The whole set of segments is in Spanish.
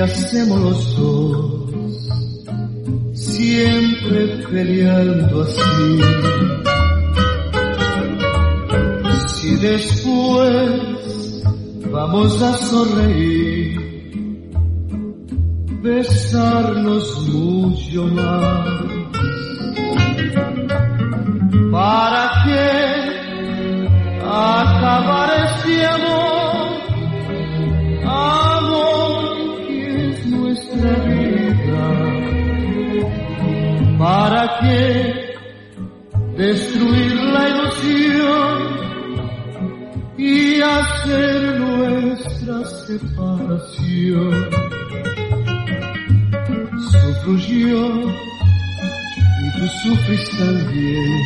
hacemos los dos, siempre peleando así. Si después vamos a sonreír, besarnos mucho más, ¿para qué acabar este amor? Amor que es nuestra vida. ¿Para qué destruir la ilusión y hacer nuestra separación? Sufro yo y tú sufres también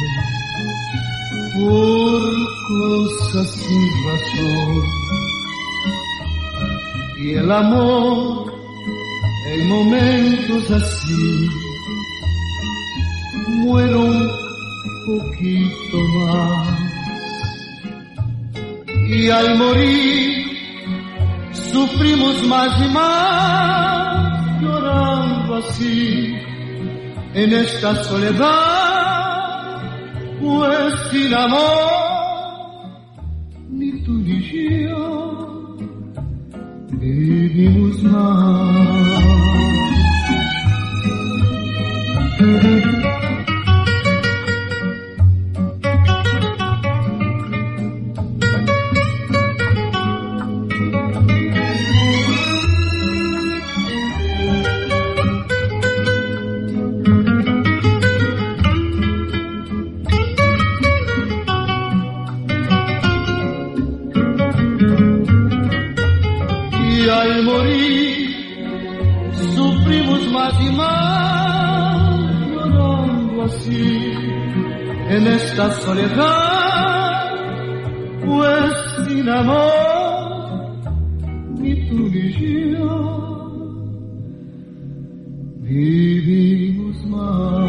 por cosas sin razón. Y el amor en momentos así muero un poquito más. Y al morir sufrimos más y más, llorando así en esta soledad, pues sin amor ni tú ni yo vivimos más. Y al morir sufrimos más y más, llorando así en esta soledad, pues sin amor ni tú ni yo vivimos más.